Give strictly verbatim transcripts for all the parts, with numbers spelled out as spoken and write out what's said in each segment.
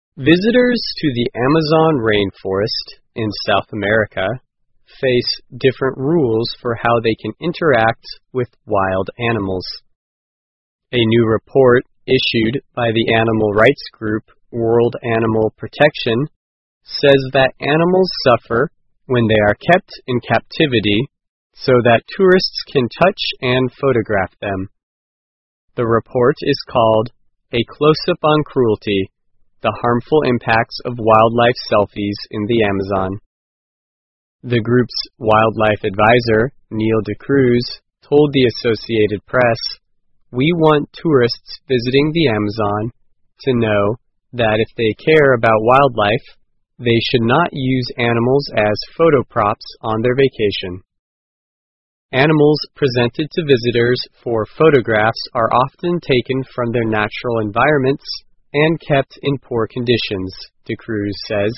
Visitors to the Amazon rainforest in South America face different rules for how they can interact with wild animals. A new report issued by the animal rights group World Animal Protection says that animals suffer when they are kept in captivity so that tourists can touch and photograph them. The report is called A Close-Up on Cruelty: The Harmful Impacts of Wildlife Selfies in the Amazon. The group's wildlife advisor, Neil De Cruz, told the Associated Press, "We want tourists visiting the Amazon to know that if they care about wildlife, they should not use animals as photo props on their vacation." Animals presented to visitors for photographs are often taken from their natural environments and kept in poor conditions, De Cruz says.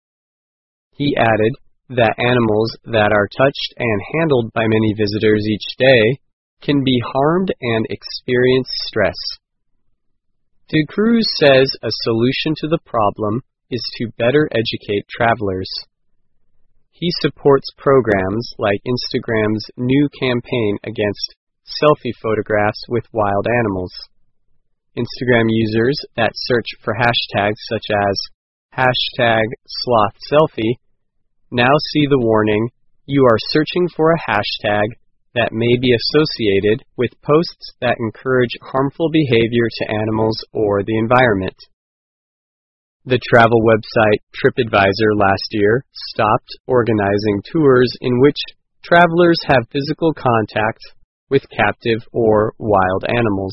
He added that animals that are touched and handled by many visitors each day can be harmed and experience stress. De Cruz says a solution to the problem is to better educate travelers. He supports programs like Instagram's new campaign against selfie photographs with wild animals. Instagram users that search for hashtags such as hashtag sloth selfie now see the warning, "You are searching for a hashtag that may be associated with posts that encourage harmful behavior to animals or the environment." The travel website TripAdvisor last year stopped organizing tours in which travelers have physical contact with captive or wild animals.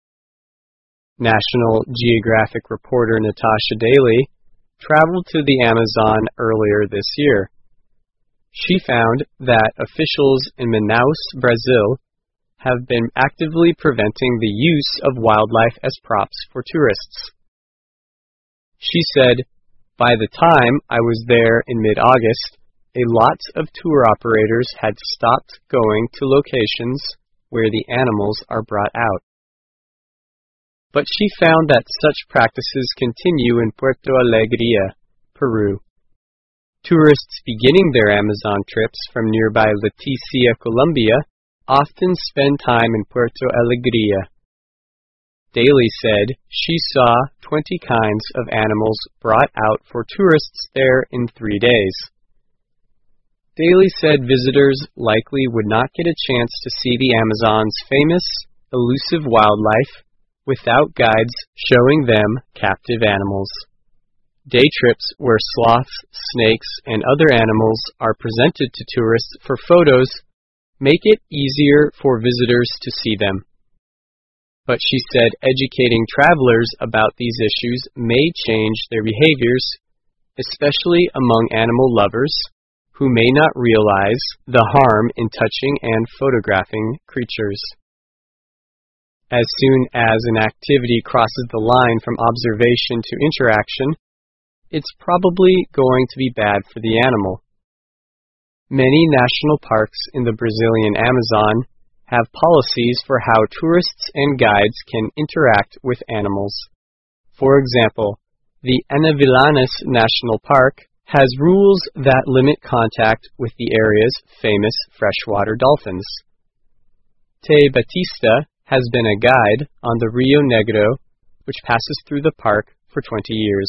National Geographic reporter Natasha Daly traveled to the Amazon earlier this year. She found that officials in Manaus, Brazil, have been actively preventing the use of wildlife as props for tourists. She said, "By the time I was there in mid-August, a lot of tour operators had stopped going to locations where the animals are brought out." But she found that such practices continue in Puerto Alegria, Peru. Tourists beginning their Amazon trips from nearby Leticia, Colombia, often spend time in Puerto Alegria. Daly said she saw twenty kinds of animals brought out for tourists there in three days. Daly said visitors likely would not get a chance to see the Amazon's famous, elusive wildlife without guides showing them captive animals. Day trips where sloths, snakes, and other animals are presented to tourists for photos make it easier for visitors to see them. But she said educating travelers about these issues may change their behaviors, especially among animal lovers who may not realize the harm in touching and photographing creatures. As soon as an activity crosses the line from observation to interaction, it's probably going to be bad for the animal. Many national parks in the Brazilian Amazon have policies for how tourists and guides can interact with animals. For example, the Anavilhanas National Park has rules that limit contact with the area's famous freshwater dolphins. Te Batista has been a guide on the Rio Negro, which passes through the park for twenty years.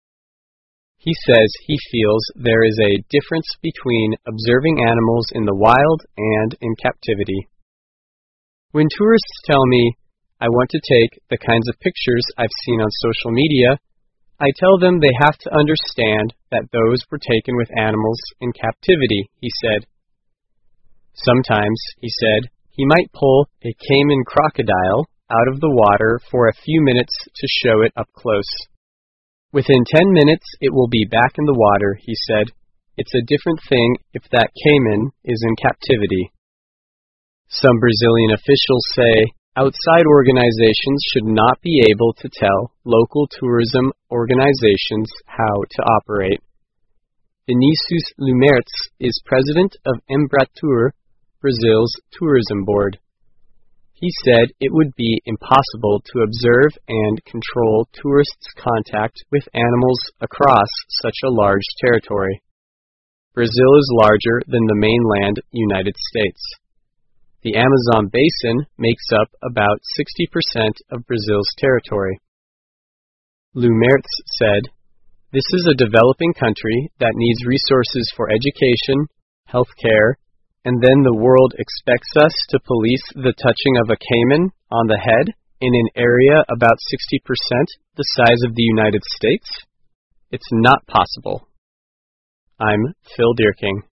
He says he feels there is a difference between observing animals in the wild and in captivity. When tourists tell me, "I want to take the kinds of pictures I've seen on social media," I tell them they have to understand that those were taken with animals in captivity, he said. Sometimes, he said, he might pull a caiman crocodile out of the water for a few minutes to show it up close. Within ten minutes, it will be back in the water, he said. It's a different thing if that caiman is in captivity. Some Brazilian officials say outside organizations should not be able to tell local tourism organizations how to operate. Vinicius Lumertz is president of Embratur, Brazil's tourism board. He said it would be impossible to observe and control tourists' contact with animals across such a large territory. Brazil is larger than the mainland United States. The Amazon basin makes up about sixty percent of Brazil's territory. Lou Mertz said, "This is a developing country that needs resources for education, healthcare, and then the world expects us to police the touching of a caiman on the head in an area about sixty percent the size of the United States? It's not possible." I'm Phil Dierking.